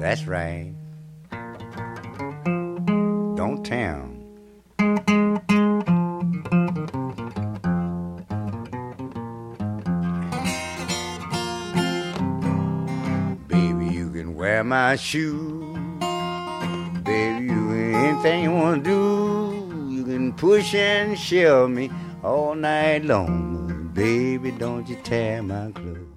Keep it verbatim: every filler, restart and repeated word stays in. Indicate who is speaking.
Speaker 1: That's right. Don't tell 'em. Baby, you can wear my shoes. Baby, you can anything you want to do. You can push and shove me all night long. Baby, don't you tear my clothes.